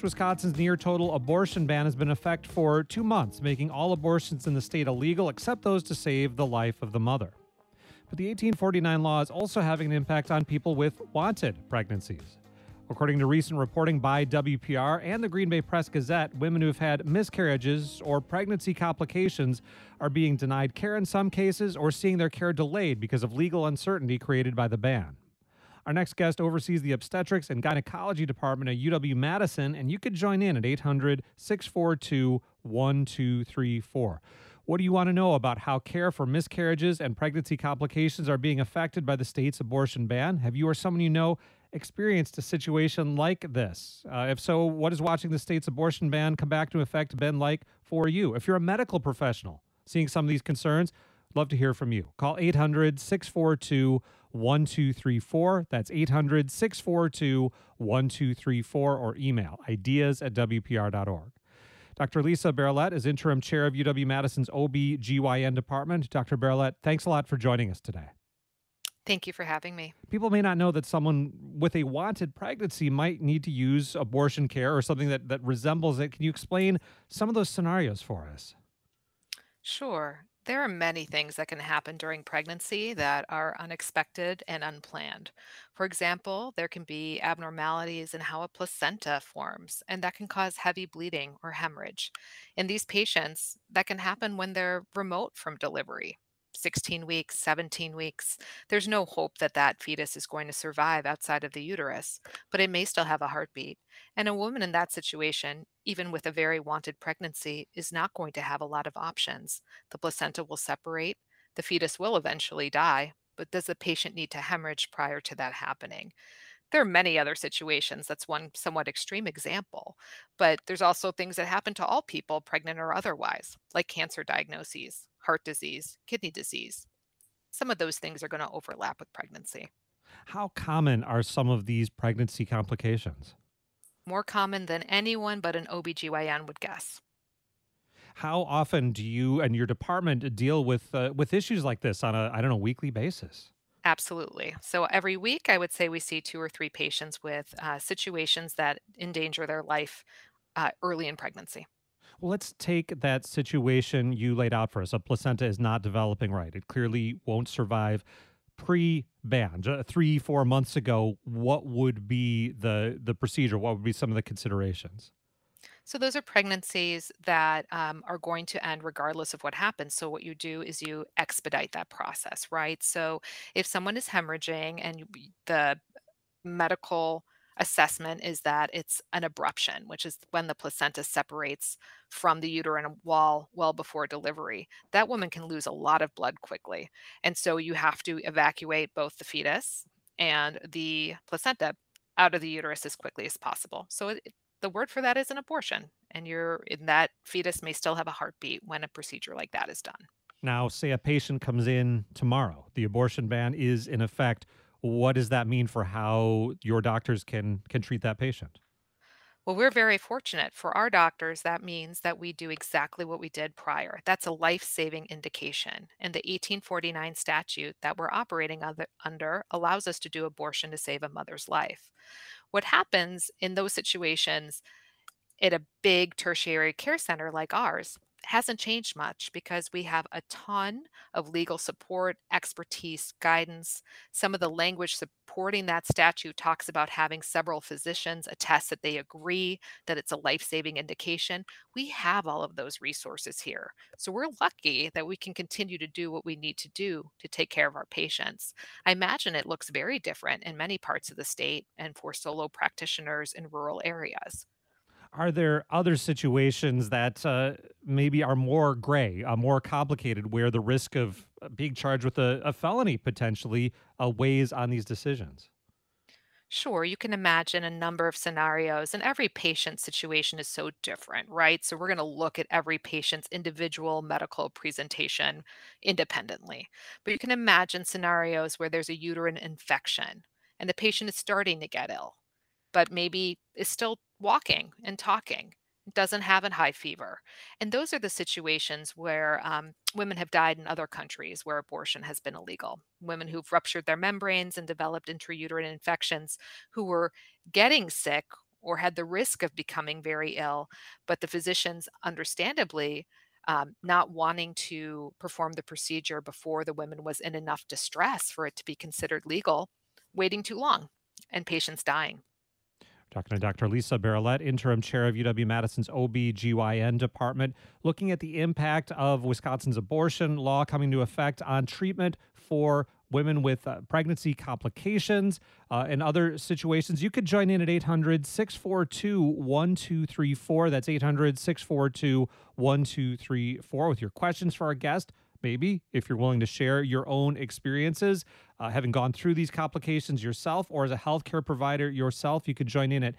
Wisconsin's near total abortion ban has been in effect for 2 months, making all abortions in the state illegal except those to save the life of the mother. But the 1849 law is also having an impact on people with wanted pregnancies. According to recent reporting by WPR and the Green Bay Press Gazette, women who have had miscarriages or pregnancy complications are being denied care in some cases or seeing their care delayed because of legal uncertainty created by the ban. Our next guest oversees the obstetrics and gynecology department at UW Madison, and you could join in at 800 642 1234. What do you want to know about how care for miscarriages and pregnancy complications are being affected by the state's abortion ban? Have you or someone you know experienced a situation like this? If so, what has watching the state's abortion ban come back to effect been like for you? If you're a medical professional seeing some of these concerns, love to hear from you. Call 800 642 1234. That's 800 642 1234, or email ideas@wpr.org. Dr. Lisa Barolette is interim chair of UW Madison's OB/GYN department. Dr. Barolette, thanks a lot for joining us today. Thank you for having me. People may not know that someone with a wanted pregnancy might need to use abortion care or something that resembles it. Can you explain some of those scenarios for us? Sure. There are many things that can happen during pregnancy that are unexpected and unplanned. For example, there can be abnormalities in how a placenta forms, and that can cause heavy bleeding or hemorrhage. In these patients, that can happen when they're remote from delivery. 16 weeks, 17 weeks. There's no hope that that fetus is going to survive outside of the uterus, but it may still have a heartbeat. And a woman in that situation, even with a very wanted pregnancy, is not going to have a lot of options. The placenta will separate, the fetus will eventually die, but does the patient need to hemorrhage prior to that happening? There are many other situations. That's one somewhat extreme example. But there's also things that happen to all people, pregnant or otherwise, like cancer diagnoses, heart disease, kidney disease. Some of those things are going to overlap with pregnancy. How common are some of these pregnancy complications? More common than anyone but an OB/GYN would guess. How often do you and your department deal with issues like this on a, I don't know, weekly basis? Absolutely. So every week, I would say we see two or three patients with situations that endanger their life early in pregnancy. Well, let's take that situation you laid out for us. A placenta is not developing right. It clearly won't survive. Pre-ban, 3, 4 months ago, what would be the procedure? What would be some of the considerations? So those are pregnancies that are going to end regardless of what happens. So what you do is you expedite that process, right? So if someone is hemorrhaging and the medical assessment is that it's an abruption, which is when the placenta separates from the uterine wall well before delivery. That woman can lose a lot of blood quickly. And so you have to evacuate both the fetus and the placenta out of the uterus as quickly as possible. So the word for that is an abortion. And you're in that fetus may still have a heartbeat when a procedure like that is done. Now, say a patient comes in tomorrow, the abortion ban is in effect. What does that mean for how your doctors can treat that patient? Well, we're very fortunate. For our doctors, that means that we do exactly what we did prior. That's a life saving indication. And the 1849 statute that we're operating under allows us to do abortion to save a mother's life. What happens in those situations at a big tertiary care center like ours hasn't changed much because we have a ton of legal support, expertise, guidance. Some of the language supporting that statute talks about having several physicians attest that they agree that it's a life saving indication. We have all of those resources here. So we're lucky that we can continue to do what we need to do to take care of our patients. I imagine it looks very different in many parts of the state and for solo practitioners in rural areas. Are there other situations that maybe are more gray, more complicated, where the risk of being charged with a felony potentially weighs on these decisions? Sure, you can imagine a number of scenarios, and every patient situation is so different, right? So, we're going to look at every patient's individual medical presentation independently. But you can imagine scenarios where there's a uterine infection and the patient is starting to get ill, but maybe is still walking and talking, doesn't have a high fever. And those are the situations where women have died in other countries where abortion has been illegal. Women who've ruptured their membranes and developed intrauterine infections who were getting sick or had the risk of becoming very ill, but the physicians, understandably, not wanting to perform the procedure before the woman was in enough distress for it to be considered legal, waiting too long, and patients dying. Talking to Dr. Lisa Barillette, interim chair of UW-Madison's OB/GYN department, looking at the impact of Wisconsin's abortion law coming into effect on treatment for women with pregnancy complications and other situations. You could join in at 800-642-1234. That's 800-642-1234 with your questions for our guest. Maybe if you're willing to share your own experiences, having gone through these complications yourself, or as a healthcare provider yourself, you can join in at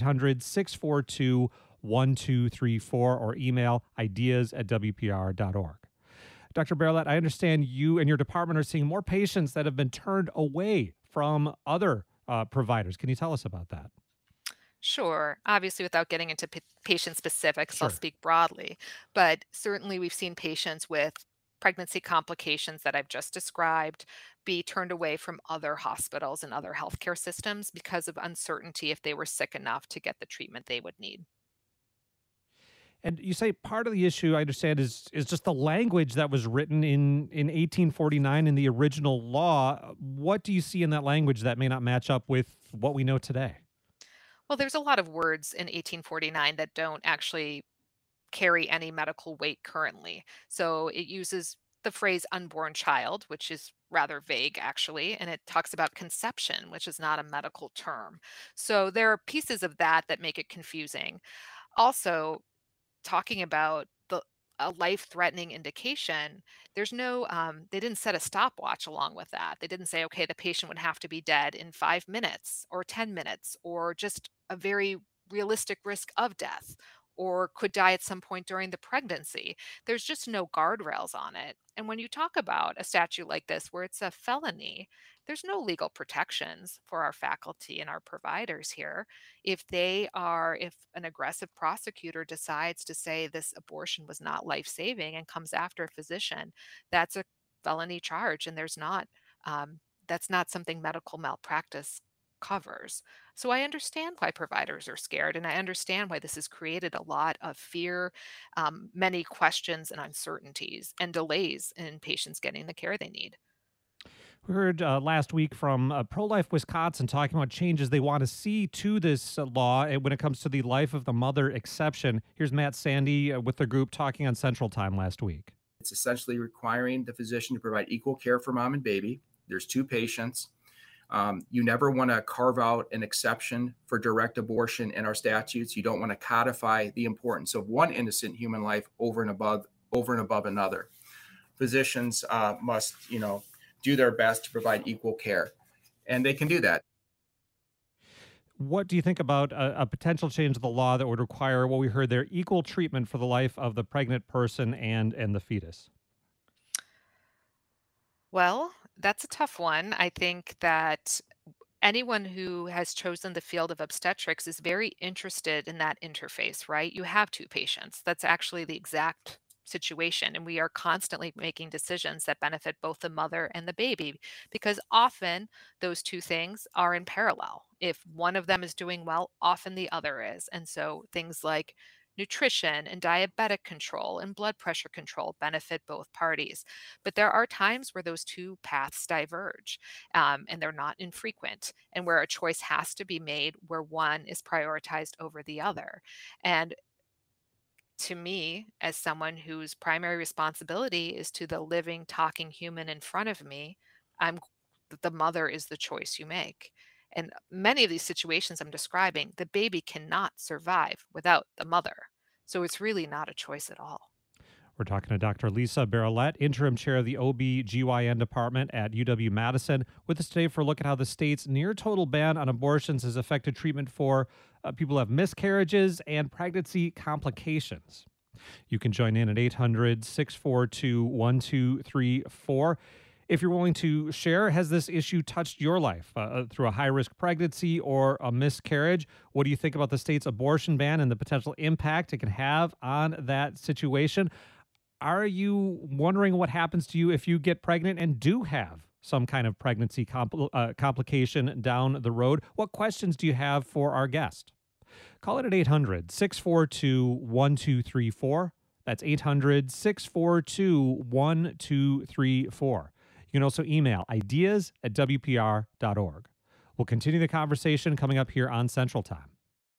800-642-1234 or email ideas@wpr.org. Dr. Barillette, I understand you and your department are seeing more patients that have been turned away from other providers. Can you tell us about that? Sure. Obviously, without getting into patient specifics, I'll Sure. speak broadly. But certainly, we've seen patients with pregnancy complications that I've just described be turned away from other hospitals and other healthcare systems because of uncertainty if they were sick enough to get the treatment they would need. And you say part of the issue, I understand, is just the language that was written in 1849 in the original law. What do you see in that language that may not match up with what we know today? Well, there's a lot of words in 1849 that don't actually carry any medical weight currently. So it uses the phrase unborn child, which is rather vague actually, and it talks about conception, which is not a medical term. So there are pieces of that that make it confusing. Also, talking about a life-threatening indication, there's no they didn't set a stopwatch along with that. They didn't say, okay, the patient would have to be dead in 5 minutes or 10 minutes or just a very realistic risk of death or could die at some point during the pregnancy. There's just no guardrails on it. And when you talk about a statute like this where it's a felony, there's no legal protections for our faculty and our providers here. If an aggressive prosecutor decides to say this abortion was not life saving and comes after a physician, that's a felony charge, and that's not something medical malpractice covers. So I understand why providers are scared, and I understand why this has created a lot of fear, many questions and uncertainties, and delays in patients getting the care they need. We heard last week from Pro Life Wisconsin talking about changes they want to see to this law when it comes to the life of the mother exception. Here's Matt Sandy with the group talking on Central Time last week. It's essentially requiring the physician to provide equal care for mom and baby. There's two patients. You never want to carve out an exception for direct abortion in our statutes. You don't want to codify the importance of one innocent human life over and above another. Physicians must, do their best to provide equal care, and they can do that. What do you think about a potential change to the law that would require what we heard there, equal treatment for the life of the pregnant person and the fetus? Well, that's a tough one. I think that anyone who has chosen the field of obstetrics is very interested in that interface, right? You have two patients. That's actually the exact situation. And we are constantly making decisions that benefit both the mother and the baby because often those two things are in parallel. If one of them is doing well, often the other is. And so things like nutrition and diabetic control and blood pressure control benefit both parties. But there are times where those two paths diverge, and they're not infrequent, and where a choice has to be made where one is prioritized over the other. And to me, as someone whose primary responsibility is to the living, talking human in front of me, I'm the mother is the choice you make. And many of these situations I'm describing, the baby cannot survive without the mother. So it's really not a choice at all. We're talking to Dr. Lisa Barillette, interim chair of the OB/GYN department at UW-Madison, with us today for a look at how the state's near total ban on abortions has affected treatment for people who have miscarriages and pregnancy complications. You can join in at 800-642-1234. If you're willing to share, has this issue touched your life through a high-risk pregnancy or a miscarriage? What do you think about the state's abortion ban and the potential impact it can have on that situation? Are you wondering what happens to you if you get pregnant and do have some kind of pregnancy complication down the road? What questions do you have for our guest? Call it at 800-642-1234. That's 800-642-1234. You can also email ideas@wpr.org. We'll continue the conversation coming up here on Central Time.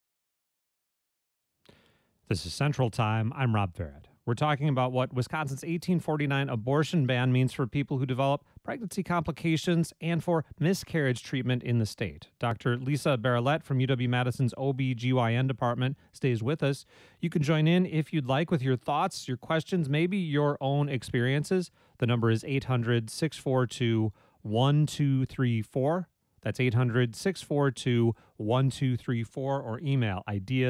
This is Central Time. I'm Rob Farrett. We're talking about what Wisconsin's 1849 abortion ban means for people who develop pregnancy complications and for miscarriage treatment in the state. Dr. Lisa Barillette from UW-Madison's OB/GYN department stays with us. You can join in if you'd like with your thoughts, your questions, maybe your own experiences. The number is 800-642-1234. That's 800-642-1234, or email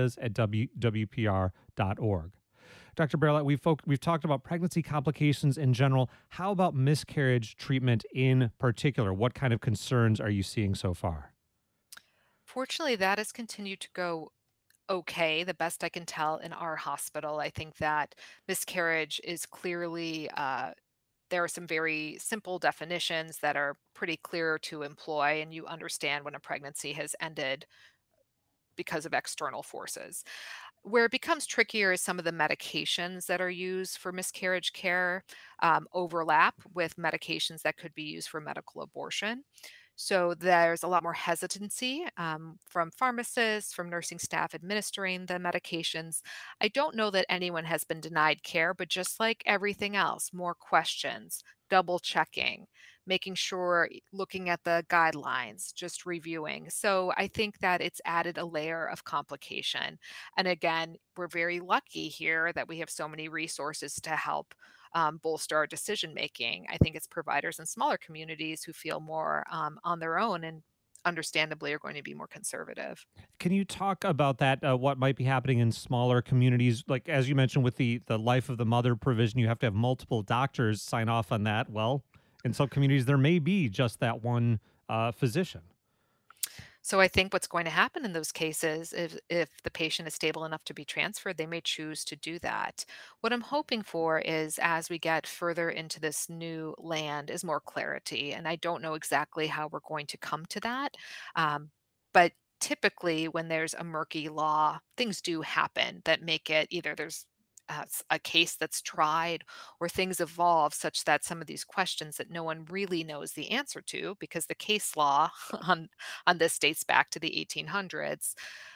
ideas@wpr.org. Dr. Barillette, we've talked about pregnancy complications in general. How about miscarriage treatment in particular? What kind of concerns are you seeing so far? Fortunately, that has continued to go okay, the best I can tell in our hospital. I think that miscarriage is clearly, there are some very simple definitions that are pretty clear to employ, and you understand when a pregnancy has ended because of external forces. Where it becomes trickier is some of the medications that are used for miscarriage care overlap with medications that could be used for medical abortion. So there's a lot more hesitancy from pharmacists, from nursing staff administering the medications. I don't know that anyone has been denied care, but just like everything else, more questions, double checking, making sure, looking at the guidelines, just reviewing. So I think that it's added a layer of complication. And again, we're very lucky here that we have so many resources to help bolster our decision making. I think it's providers in smaller communities who feel more on their own and understandably are going to be more conservative. Can you talk about that, what might be happening in smaller communities? Like, as you mentioned, with the life of the mother provision, you have to have multiple doctors sign off on that. Well, in some communities, there may be just that one physician. So I think what's going to happen in those cases, if the patient is stable enough to be transferred, they may choose to do that. What I'm hoping for is as we get further into this new land is more clarity. And I don't know exactly how we're going to come to that. But typically when there's a murky law, things do happen that make it either there's a case that's tried or things evolve such that some of these questions that no one really knows the answer to because the case law on this dates back to the 1800s,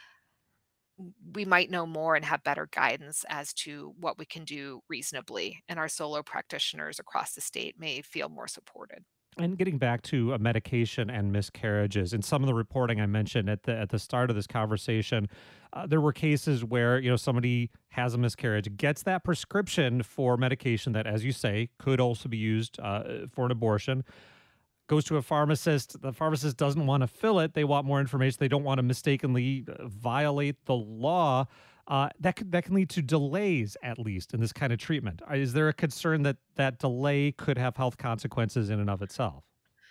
we might know more and have better guidance as to what we can do reasonably, and our solo practitioners across the state may feel more supported. And getting back to medication and miscarriages, in some of the reporting I mentioned at the start of this conversation, there were cases where somebody has a miscarriage, gets that prescription for medication that, as you say, could also be used for an abortion, goes to a pharmacist. The pharmacist doesn't want to fill it. They want more information. They don't want to mistakenly violate the law. That can lead to delays, at least, in this kind of treatment. Is there a concern that that delay could have health consequences in and of itself?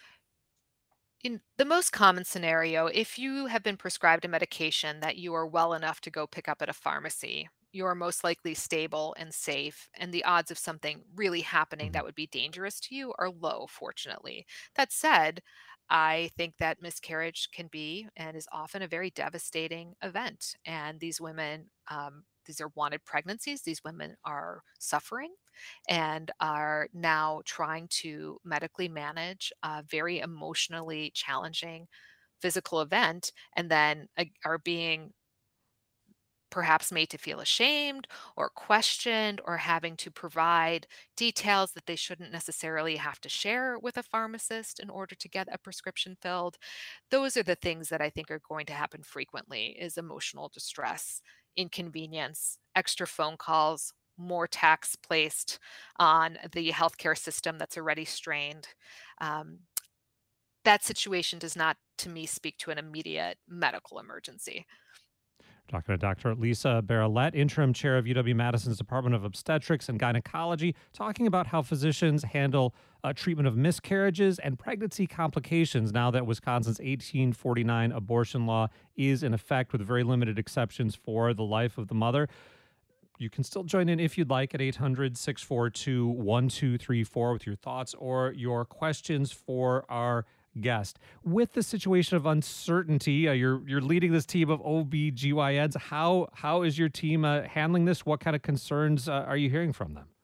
In the most common scenario, if you have been prescribed a medication that you are well enough to go pick up at a pharmacy, you are most likely stable and safe, and the odds of something really happening Mhm. that would be dangerous to you are low, fortunately. That said, I think that miscarriage can be and is often a very devastating event. And these women, these are wanted pregnancies. These women are suffering and are now trying to medically manage a very emotionally challenging physical event and then are being perhaps made to feel ashamed or questioned or having to provide details that they shouldn't necessarily have to share with a pharmacist in order to get a prescription filled. Those are the things that I think are going to happen frequently is emotional distress, inconvenience, extra phone calls, more tax placed on the healthcare system that's already strained. Um, that situation does not, to me, speak to an immediate medical emergency. Talking to Dr. Lisa Barillette, interim chair of UW-Madison's Department of Obstetrics and Gynecology, talking about how physicians handle treatment of miscarriages and pregnancy complications now that Wisconsin's 1849 abortion law is in effect with very limited exceptions for the life of the mother. You can still join in if you'd like at 800-642-1234 with your thoughts or your questions for our guest. With the situation of uncertainty, you're leading this team of OBGYNs. How is your team handling this? What kind of concerns are you hearing from them?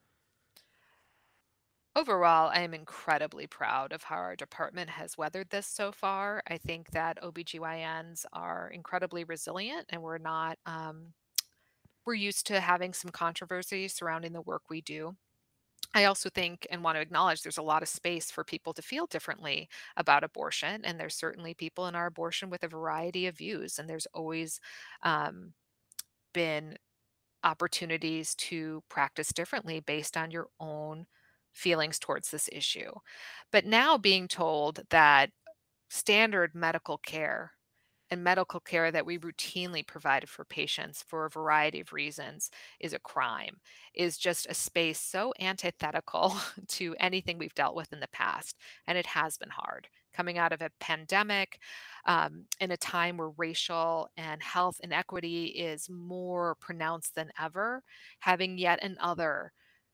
Overall, I am incredibly proud of how our department has weathered this so far. I think that OBGYNs are incredibly resilient and we're used to having some controversy surrounding the work we do. I also think and want to acknowledge there's a lot of space for people to feel differently about abortion. And there's certainly people in our abortion with a variety of views. And there's always um, been opportunities to practice differently based on your own feelings towards this issue. But now being told that standard medical care and medical care that we routinely provided for patients for a variety of reasons is a crime, is just a space so antithetical to anything we've dealt with in the past. And it has been hard. Coming out of a pandemic, in a time where racial and health inequity is more pronounced than ever, having yet another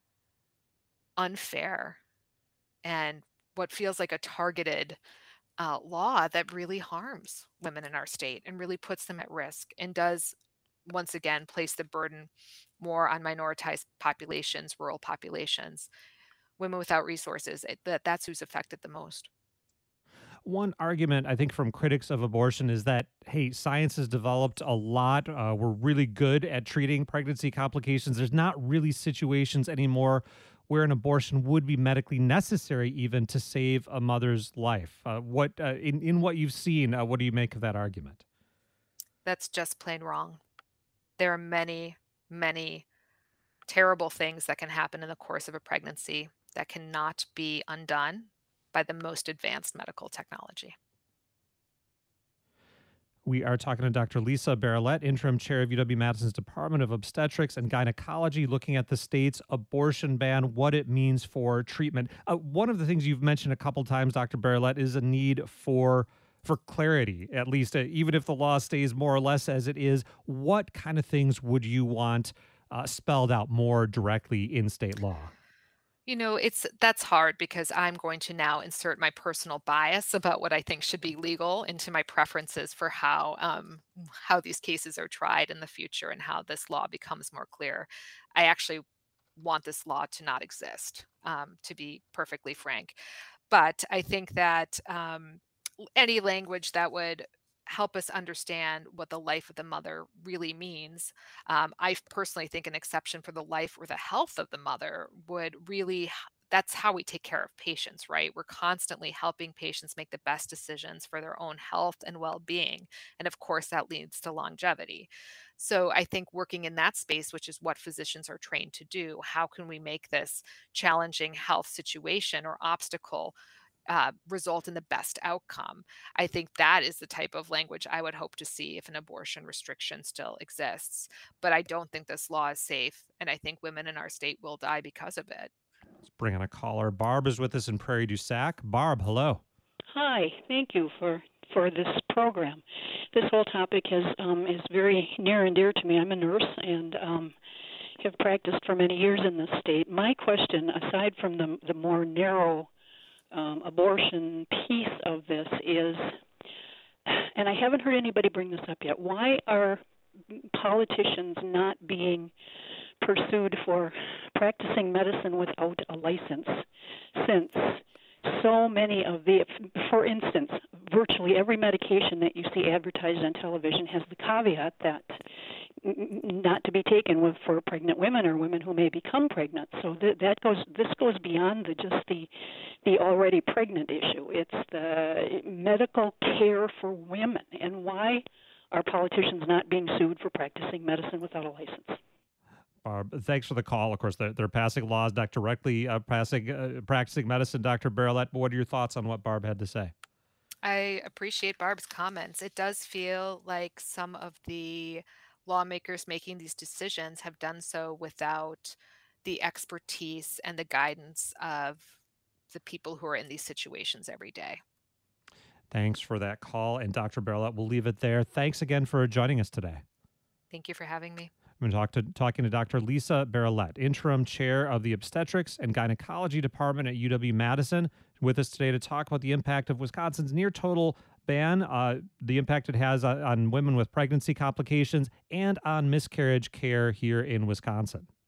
unfair and what feels like a targeted law that really harms women in our state and really puts them at risk and does once again place the burden more on minoritized populations, rural populations, women without resources. That's who's affected the most. One argument, I think, from critics of abortion is that, hey, science has developed a lot. We're really good at treating pregnancy complications. There's not really situations anymore where an abortion would be medically necessary, even to save a mother's life. In what you've seen, what do you make of that argument? That's just plain wrong. There are many, many terrible things that can happen in the course of a pregnancy that cannot be undone by the most advanced medical technology. We are talking to Dr. Lisa Barillette, interim chair of UW-Madison's Department of Obstetrics and Gynecology, looking at the state's abortion ban, what it means for treatment. One of the things you've mentioned a couple times, Dr. Barillette, is a need for clarity, at least, even if the law stays more or less as it is. What kind of things would you want spelled out more directly in state law? That's hard because I'm going to now insert my personal bias about what I think should be legal into my preferences for how these cases are tried in the future and how this law becomes more clear. I actually want this law to not exist, to be perfectly frank. But I think that any language that would help us understand what the life of the mother really means. I personally think an exception for the life or the health of the mother would really. That's how we take care of patients, right? We're constantly helping patients make the best decisions for their own health and well being. And of course, that leads to longevity. So I think working in that space, which is what physicians are trained to do, how can we make this challenging health situation or obstacle result in the best outcome? I think that is the type of language I would hope to see if an abortion restriction still exists. But I don't think this law is safe, and I think women in our state will die because of it. Let's bring in a caller. Barb is with us in Prairie du Sac. Barb, hello. Hi, thank you for this program. This whole topic is very near and dear to me. I'm a nurse and have practiced for many years in this state. My question, aside from the more narrow abortion piece of this, is, and I haven't heard anybody bring this up yet, why are politicians not being pursued for practicing medicine without a license, since so many of for instance, virtually every medication that you see advertised on television has the caveat that not to be taken for pregnant women or women who may become pregnant. So this goes beyond the already pregnant issue. It's the medical care for women, and why are politicians not being sued for practicing medicine without a license? Barb, thanks for the call. Of course, they're passing laws not directly practicing medicine. Dr. Barillette, what are your thoughts on what Barb had to say? I appreciate Barb's comments. It does feel like some of the lawmakers making these decisions have done so without the expertise and the guidance of the people who are in these situations every day. Thanks for that call. And Dr. Barillette, we'll leave it there. Thanks again for joining us today. Thank you for having me. I'm going to talking to Dr. Lisa Barillette, interim chair of the obstetrics and gynecology department at UW-Madison, with us today to talk about the impact of Wisconsin's near total ban, the impact it has on women with pregnancy complications, and on miscarriage care here in Wisconsin.